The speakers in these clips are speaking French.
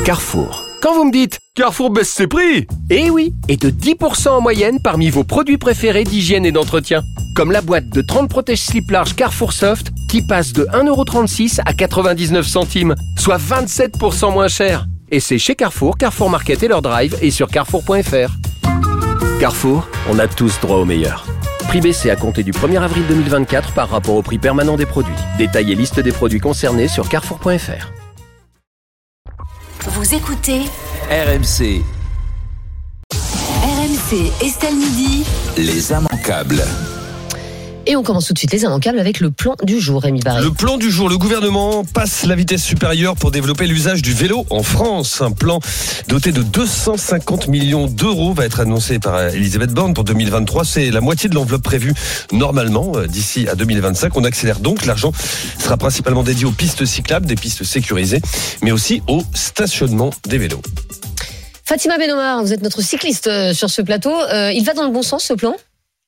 Carrefour. Quand vous me dites « Carrefour baisse ses prix !» Eh oui, et de 10% en moyenne parmi vos produits préférés d'hygiène et d'entretien. Comme la boîte de 30 protège-slips larges Carrefour Soft qui passe de 1,36€ à 99 centimes, soit 27% moins cher. Et c'est chez Carrefour, Carrefour Market et leur drive et sur carrefour.fr. Carrefour, on a tous droit au meilleur. Prix baissé à compter du 1er avril 2024 par rapport au prix permanent des produits. Détail et liste des produits concernés sur carrefour.fr. Vous écoutez RMC. RMC Estelle Midi. Les immanquables. Et on commence tout de suite les immanquables avec le plan du jour, Rémi Barré. Le plan du jour, le gouvernement passe la vitesse supérieure pour développer l'usage du vélo en France. Un plan doté de 250 millions d'euros va être annoncé par Elisabeth Borne pour 2023. C'est la moitié de l'enveloppe prévue normalement d'ici à 2025. On accélère donc. L'argent sera principalement dédié aux pistes cyclables, des pistes sécurisées, mais aussi au stationnement des vélos. Fatima Benomar, vous êtes notre cycliste sur ce plateau. Il va dans le bon sens, ce plan ?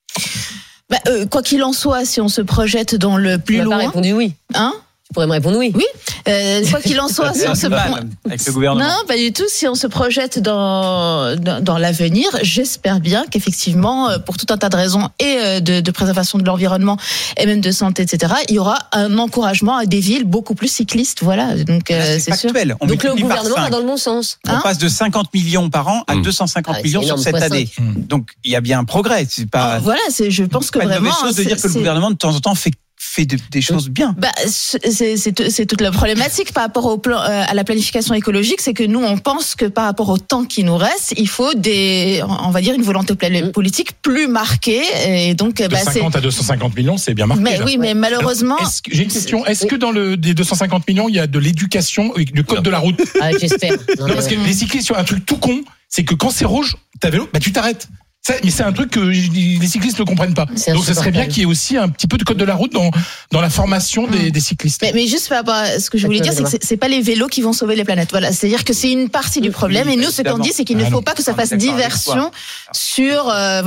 Quoi qu'il en soit, si on se projette dans le plus loin... Tu m'as pas répondu oui. Hein ? Tu pourrais me répondre oui. Oui. Quoi qu'il en soit, si on se avec le gouvernement. Non, pas du tout. Si on se projette dans l'avenir, j'espère bien qu'effectivement, pour tout un tas de raisons et de préservation de l'environnement et même de santé, etc., il y aura un encouragement à des villes beaucoup plus cyclistes. Voilà. Donc là, c'est sûr. factuel. Donc le gouvernement va dans le bon sens. On passe de 50 millions par an à 250 millions sur cette année. Donc il y a bien un progrès. C'est pas. Voilà. Je pense que pas vraiment. Une mauvaise chose de dire que le gouvernement de temps en temps fait des choses bien. C'est toute la problématique par rapport au plan, à la planification écologique, c'est que nous on pense que par rapport au temps qui nous reste, il faut on va dire une volonté politique plus marquée, et donc de 50 à 250 millions, c'est bien marqué. Mais là. oui, mais malheureusement. J'ai une question. Est-ce que dans des 250 millions, il y a de l'éducation, du code de la route ? J'espère. Parce que les cyclistes, un truc tout con, c'est que quand c'est rouge, t'as vélo, tu t'arrêtes. Mais c'est un truc que les cyclistes ne comprennent pas. Donc ce serait bien qu'il y ait aussi un petit peu de code de la route dans la formation des cyclistes. Mais juste par rapport à ce que je voulais dire, c'est que c'est pas les vélos qui vont sauver les planètes. Voilà, c'est-à-dire que c'est une partie du problème. Et nous, ce qu'on dit, c'est qu'il ne faut pas que ça fasse diversion sur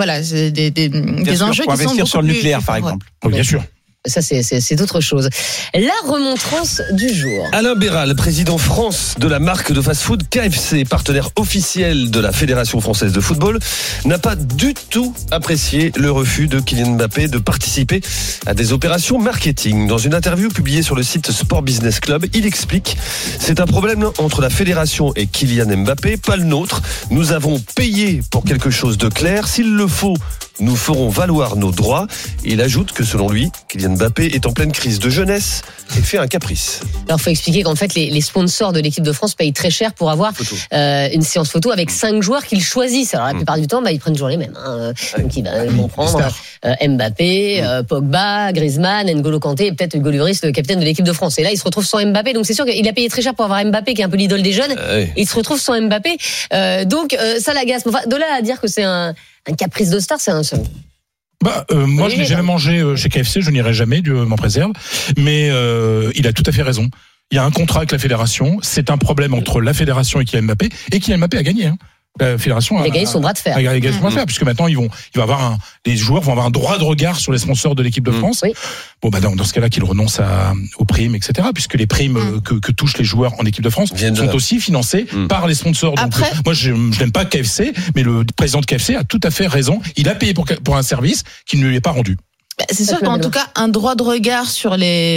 des enjeux qui sont investir sur le nucléaire, par exemple. Bien sûr. Ça, c'est autre chose. La remontrance du jour. Alain Béral, président France de la marque de fast-food KFC, partenaire officiel de la Fédération française de football, n'a pas du tout apprécié le refus de Kylian Mbappé de participer à des opérations marketing. Dans une interview publiée sur le site Sport Business Club, il explique « C'est un problème entre la Fédération et Kylian Mbappé, pas le nôtre. Nous avons payé pour quelque chose de clair. S'il le faut, nous ferons valoir nos droits. » Et il ajoute que selon lui, Kylian Mbappé est en pleine crise de jeunesse et fait un caprice. Alors, il faut expliquer qu'en fait, les sponsors de l'équipe de France payent très cher pour avoir une séance photo avec 5 joueurs qu'ils choisissent. Alors, la plupart du temps, ils prennent toujours les mêmes. Donc, ils vont prendre Mbappé, Pogba, Griezmann, N'Golo Kanté et peut-être Hugo Lloris, le capitaine de l'équipe de France. Et là, il se retrouve sans Mbappé. Donc, c'est sûr qu'il a payé très cher pour avoir Mbappé, qui est un peu l'idole des jeunes. Et il se retrouve sans Mbappé. Donc, ça l'agace. Enfin, de là à dire que c'est un caprice de star, c'est un seul. Moi, je n'ai jamais mangé chez KFC, je n'irai jamais, Dieu m'en préserve. Mais il a tout à fait raison. Il y a un contrat avec la fédération. C'est un problème entre la fédération et Kylian Mbappé. Et Kylian Mbappé a gagné. La fédération a gagné son bras de fer. A gagné son bras de fer, puisque maintenant les joueurs vont avoir un droit de regard sur les sponsors de l'équipe de France. Oui. Bon, dans ce cas-là, qu'ils renoncent aux primes, etc. Puisque les primes que touchent les joueurs en équipe de France sont aussi financées par les sponsors. Donc, après, moi, je n'aime pas KFC, mais le président de KFC a tout à fait raison. Il a payé pour un service qui ne lui est pas rendu. C'est sûr qu'en tout cas, un droit de regard sur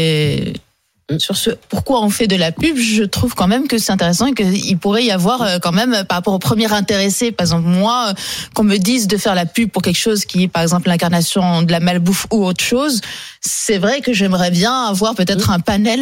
ce pourquoi on fait de la pub, je trouve quand même que c'est intéressant et qu'il pourrait y avoir quand même par rapport au premier intéressé, par exemple moi, qu'on me dise de faire la pub pour quelque chose qui est par exemple l'incarnation de la malbouffe ou autre chose, c'est vrai que j'aimerais bien avoir peut-être un panel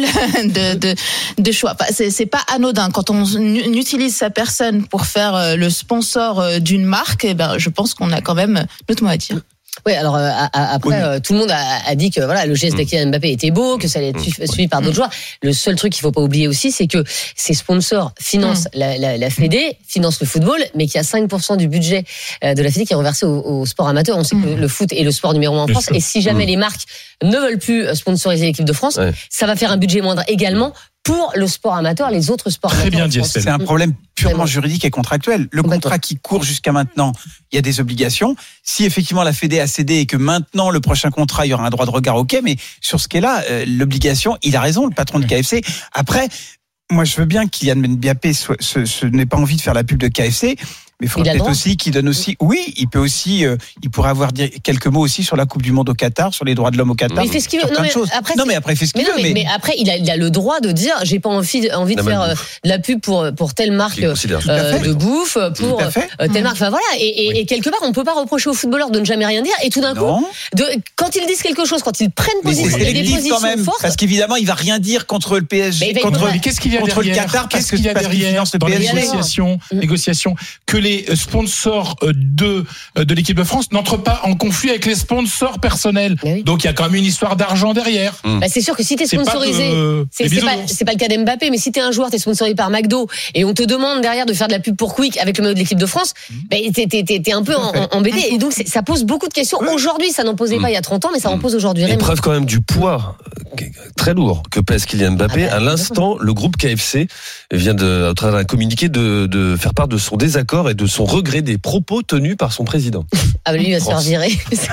de choix. C'est pas anodin quand on utilise sa personne pour faire le sponsor d'une marque. Je pense qu'on a quand même notre mot à dire. Oui, alors après, tout le monde a dit que voilà, le geste de Kylian Mbappé était beau, que ça allait être suivi par d'autres joueurs. Le seul truc qu'il faut pas oublier aussi, c'est que ces sponsors financent la Fédé, financent le football, mais qu'il y a 5% du budget de la Fédé qui est reversé au sport amateur. On sait que le foot est le sport numéro 1 en France, et si jamais les marques ne veulent plus sponsoriser l'équipe de France, ça va faire un budget moindre également pour le sport amateur, les autres sports amateurs. Très bien dit, c'est un problème purement juridique et contractuel. Le contrat qui court jusqu'à maintenant, il y a des obligations. Si effectivement la Fédé a cédé et que maintenant le prochain contrat, il y aura un droit de regard, ok, mais sur ce qui est là, l'obligation, il a raison, le patron de KFC. Après, moi, je veux bien qu'Kylian Mbappé n'ait pas envie de faire la pub de KFC. Mais il faudrait peut-être aussi qu'il donne aussi. Oui, il peut aussi. Il pourrait avoir quelques mots aussi sur la Coupe du Monde au Qatar, sur les droits de l'homme au Qatar. Mais il fait ce qu'il veut. Après, il fait ce qu'il veut. Mais après, il a le droit de dire j'ai pas envie de faire de la pub pour telle marque de bouffe, pour telle marque. Enfin voilà. Et quelque part, on peut pas reprocher aux footballeurs de ne jamais rien dire. Et tout d'un coup, quand ils disent quelque chose, quand ils prennent position, il y a des positions fortes. Parce qu'évidemment, il va rien dire contre le PSG, mais qu'est-ce qu'il y a contre le derrière Qatar, qu'est-ce qu'il y a derrière dans les négociations que les sponsors de l'équipe de France n'entrent pas en conflit avec les sponsors personnels. Donc il y a quand même une histoire d'argent derrière. C'est sûr que si t'es sponsorisé, c'est pas le cas d'Mbappé, mais si t'es un joueur, t'es sponsorisé par McDo et on te demande derrière de faire de la pub pour Quick avec le maillot de l'équipe de France, t'es un peu embêté. Et donc ça pose beaucoup de questions. Aujourd'hui, ça n'en posait pas il y a 30 ans, mais ça en pose aujourd'hui. Et preuve quand même du poids très lourd que pèse Kylian Mbappé. À l'instant, le groupe KFC vient à travers un communiqué de faire part de son désaccord et de son regret des propos tenus par son président. Ah bah lui il va se faire virer.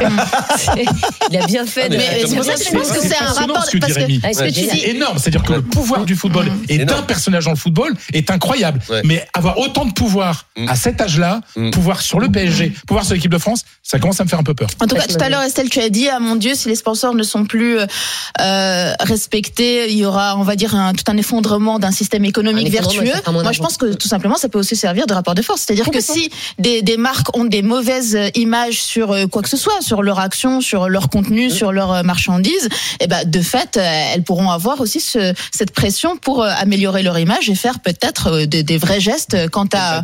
Il a bien fait. Je pense que c'est un rapport. C'est énorme. C'est-à-dire que le pouvoir du football et d'un personnage dans le football est incroyable. Mais avoir autant de pouvoir à cet âge-là, pouvoir sur le PSG, pouvoir sur l'équipe de France, ça commence à me faire un peu peur. En tout cas, tout à l'heure, Estelle, tu as dit, ah mon Dieu, si les sponsors ne sont plus respectés, il y aura, on va dire, tout un effondrement d'un système économique vertueux. Moi, je pense que tout simplement, ça peut aussi servir de rapport de force. C'est-à-dire que si des marques ont des mauvaises images sur quoi que ce soit, sur leur action, sur leur contenu, sur leur marchandise, et ben de fait, elles pourront avoir aussi cette pression pour améliorer leur image et faire peut-être des vrais gestes quant à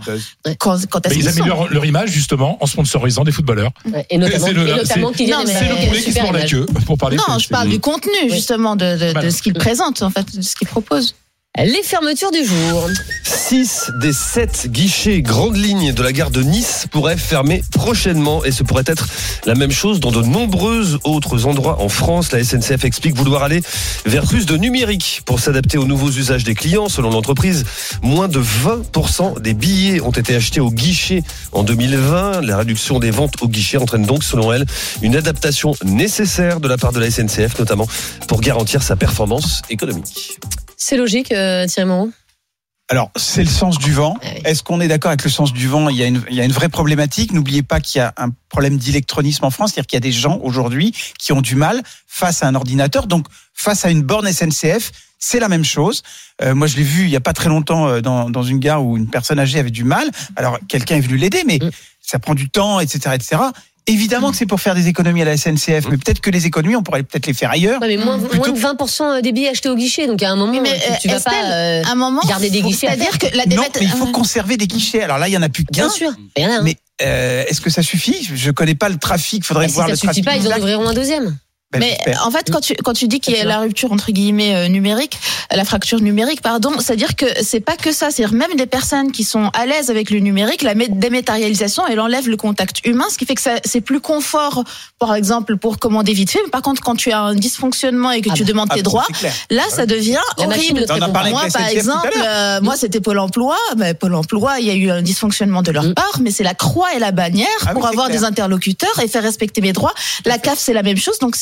ils améliorent leur image justement en sponsorisant des footballeurs. Et notamment Kylian Mbappé. C'est le poulet qui se mord la queue pour parler. Non, je parle du contenu justement de ce qu'ils présentent en fait, de ce qu'ils proposent. Les fermetures du jour. 6 des 7 guichets grandes lignes de la gare de Nice pourraient fermer prochainement et ce pourrait être la même chose dans de nombreux autres endroits en France. La SNCF explique vouloir aller vers plus de numérique pour s'adapter aux nouveaux usages des clients. Selon l'entreprise, moins de 20% des billets ont été achetés au guichet en 2020. La réduction des ventes au guichet entraîne donc, selon elle, une adaptation nécessaire de la part de la SNCF, notamment pour garantir sa performance économique. C'est logique, Thierry Moreau ? Alors, c'est le sens du vent. Ah oui. Est-ce qu'on est d'accord avec le sens du vent ? Il y a une vraie problématique. N'oubliez pas qu'il y a un problème d'électronisme en France, c'est-à-dire qu'il y a des gens aujourd'hui qui ont du mal face à un ordinateur. Donc, face à une borne SNCF, c'est la même chose. Moi, je l'ai vu il y a pas très longtemps dans une gare où une personne âgée avait du mal. Alors, quelqu'un est venu l'aider, mais ça prend du temps, etc., etc. Évidemment que c'est pour faire des économies à la SNCF, mais peut-être que les économies, on pourrait peut-être les faire ailleurs. Ouais, mais moins de 20% des billets achetés au guichet, donc à un moment, tu vas Estelle, pas garder des guichets. C'est-à-dire que Non, mais il faut conserver des guichets. Alors là, il y en a plus qu'un. Bien sûr. Rien. Mais est-ce que ça suffit ? Je connais pas le trafic. Faudrait voir le trafic. Si ça suffit pas, ils en ouvriront un deuxième. Mais en fait, quand tu dis qu'il y a la rupture entre guillemets numérique, la fracture numérique, pardon, c'est-à-dire que c'est pas que ça, c'est même des personnes qui sont à l'aise avec le numérique, la dématérialisation, elle enlève le contact humain, ce qui fait que c'est plus confort, par exemple, pour commander vite fait. Mais par contre, quand tu as un dysfonctionnement et que tu demandes tes droits, là, ça devient horrible. Moi, par exemple, moi, c'était Pôle Emploi. Pôle Emploi, il y a eu un dysfonctionnement de leur part, mais c'est la croix et la bannière pour avoir des interlocuteurs et faire respecter mes droits. La CAF, c'est la même chose. Donc,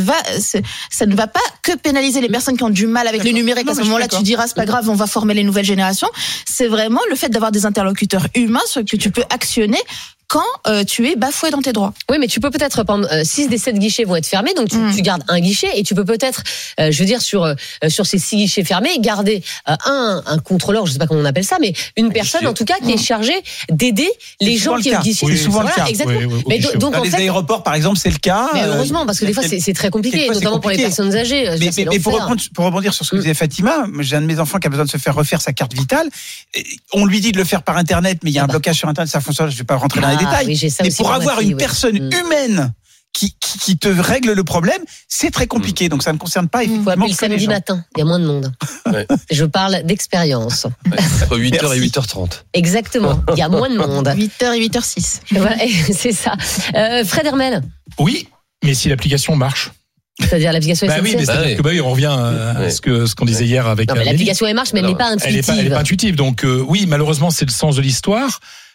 ça ne va pas que pénaliser les personnes qui ont du mal avec le numérique. À ce moment-là, tu diras, c'est pas grave, on va former les nouvelles générations. C'est vraiment le fait d'avoir des interlocuteurs humains, ce que tu peux actionner quand tu es bafoué dans tes droits. Oui, mais tu peux peut-être, 6 des 7 guichets vont être fermés, donc tu gardes un guichet et tu peux peut-être, je veux dire, sur ces 6 guichets fermés, garder un contrôleur, je sais pas comment on appelle ça, mais une personne en tout cas qui est chargée d'aider les gens qui ont le guichet. C'est souvent le cas. Exactement. Mais donc dans les aéroports, par exemple, c'est le cas. Mais heureusement, parce que des fois c'est très compliqué, notamment pour les personnes âgées. Mais pour rebondir sur ce que disait Fatima, j'ai un de mes enfants qui a besoin de se faire refaire sa carte vitale. On lui dit de le faire par Internet, mais il y a un blocage sur Internet, ça fonctionne. Je vais pas rentrer dans les détails. Oui, mais pour avoir une personne humaine qui te règle le problème, c'est très compliqué. Donc ça ne concerne pas effectivement que les gens. Faut appeler le samedi matin, il y a moins de monde. Je parle d'expérience. Entre 8h et 8h30. Exactement, il y a moins de monde. 8h et 8h06. Voilà, c'est ça. Fred Hermel. Oui, mais si l'application marche. C'est-à-dire l'application SNCF. Oui, mais c'est-à-dire que on revient à ce qu'on disait hier avec. Non, mais l'application elle marche, mais elle n'est pas intuitive. Elle n'est pas intuitive. Donc oui, malheureusement, c'est le sens de l'histoire.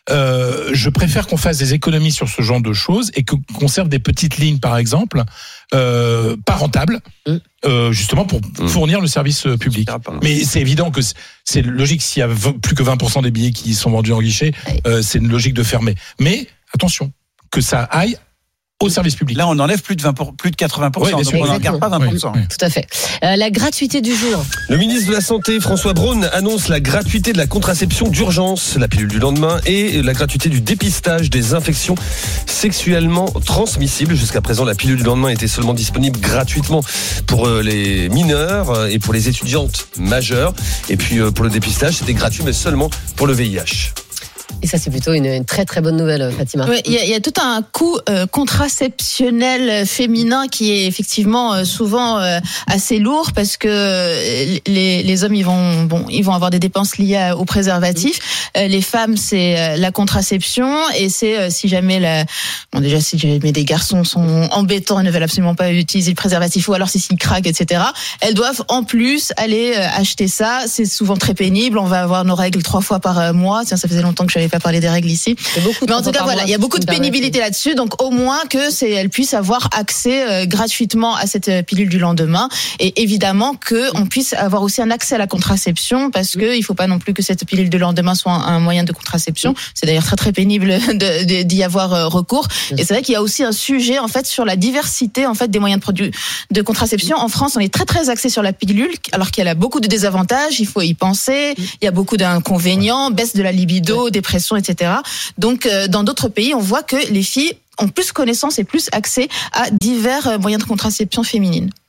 je préfère qu'on fasse des économies sur ce genre de choses et qu'on conserve des petites lignes, par exemple, pas rentables, justement pour fournir le service public. Mais c'est évident que c'est logique, s'il y a plus que 20% des billets qui sont vendus en guichet, c'est une logique de fermer. Mais attention, que ça aille au service public. Là, on enlève plus de 80%, Oui, donc on n'en garde pas 20%. Oui. Tout à fait. La gratuité du jour. Le ministre de la Santé, François Braun, annonce la gratuité de la contraception d'urgence, la pilule du lendemain, et la gratuité du dépistage des infections sexuellement transmissibles. Jusqu'à présent, la pilule du lendemain était seulement disponible gratuitement pour les mineurs et pour les étudiantes majeures. Et puis pour le dépistage, c'était gratuit, mais seulement pour le VIH. Et ça, c'est plutôt une très très bonne nouvelle, Fatima. Oui, il y a tout un coût contraceptionnel féminin qui est effectivement souvent assez lourd parce que les hommes ils vont avoir des dépenses liées au préservatif. Les femmes c'est la contraception et c'est si jamais des garçons sont embêtants et ne veulent absolument pas utiliser le préservatif ou alors s'ils craquent, etc. Elles doivent en plus aller acheter ça. C'est souvent très pénible. On va avoir nos règles 3 fois par mois. Tiens, ça faisait longtemps que j'avais pas parlé des règles ici. Mais en tout cas, voilà, il y a beaucoup de pénibilité là-dessus. Donc, au moins elles puissent avoir accès gratuitement à cette pilule du lendemain. Et évidemment qu'on puisse avoir aussi un accès à la contraception parce que il faut pas non plus que cette pilule du lendemain soit un moyen de contraception. C'est d'ailleurs très très pénible d'y avoir recours. Et c'est vrai qu'il y a aussi un sujet en fait sur la diversité en fait des moyens de contraception. En France, on est très très axé sur la pilule, alors qu'elle a beaucoup de désavantages. Il faut y penser. Il y a beaucoup d'inconvénients, baisse de la libido, dépression, etc. Donc, dans d'autres pays, on voit que les filles ont plus connaissance et plus accès à divers moyens de contraception féminine.